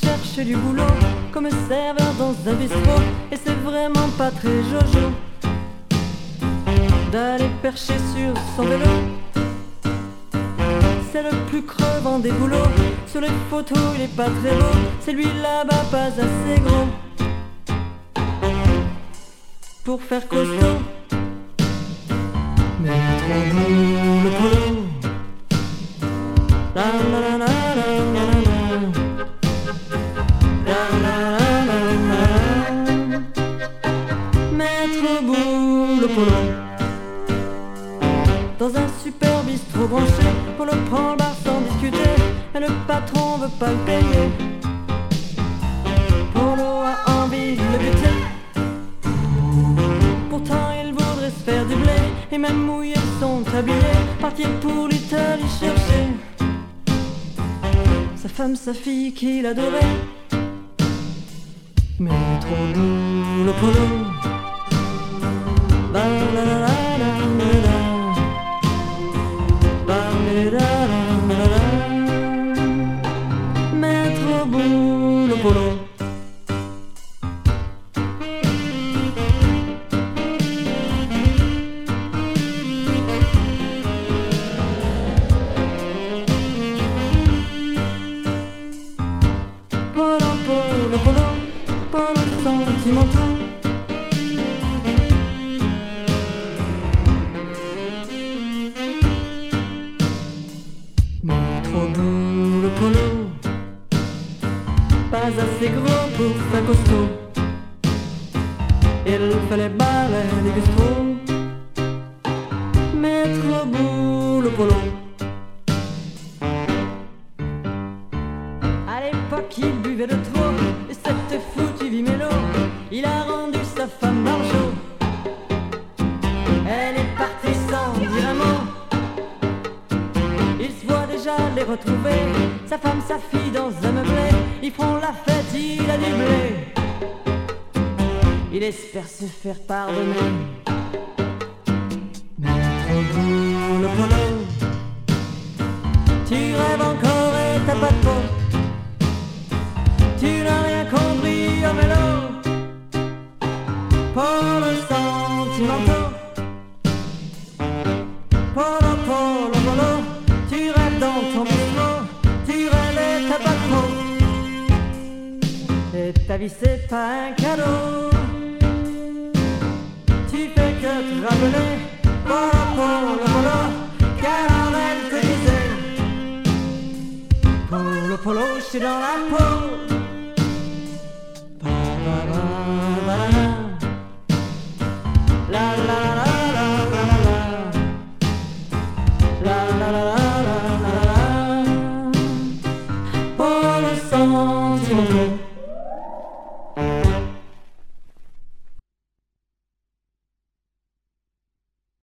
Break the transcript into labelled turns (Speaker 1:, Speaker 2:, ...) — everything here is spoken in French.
Speaker 1: cherche du boulot comme serveur dans un bistrot. Et c'est vraiment pas très jojo d'aller percher sur son vélo. C'est le plus crevant des boulots. Sur les photos il est pas très beau. C'est lui là-bas pas assez gros pour faire costaud. Mais trop beau le polo. La la la la la la la. La la la la la la. Mais trop beau le polo. Dans un super bistrot branché, pour le prendre bar sans discuter. Mais le patron veut pas le payer. Polo a envie de le buter. Pourtant il voudrait se faire du blé et même mouiller son tablier. Partir pour l'Italie chercher sa femme, sa fille qu'il adorait. Mais trop doux le polo. Ba la la la la la la. Ba la la la la la. Mais trop beau le polo. Sentimental. Mais trop beau le polo. Pas assez gros pour faire costaud. Il fallait balayer les bistrots. Mais trop beau le polo. À l'époque il buvait de trop. Et cette foutue vie mélo, il a rendu sa femme barjo. Elle est partie sans dire un mot. Il se voit déjà les retrouver. Sa femme, sa fille dans un meublé. Ils feront la fête, il a du blé. Il espère se faire pardonner. Mais trop beau le polo. Tu rêves encore et t'as pas de peau. Tu n'as rien compris au vélo. Polo sentimental. Polo, polo, polo. Tu rêves dans ton bistrot. Tu rêves et t'as pas de peau. Et ta vie c'est pas un cadeau. Tu fais que te rappeler. Polo, polo, polo. Caramel te disait. Polo, polo, j'suis dans la peau. La la la la la la la. La la la la la la la. Pour le sentiment.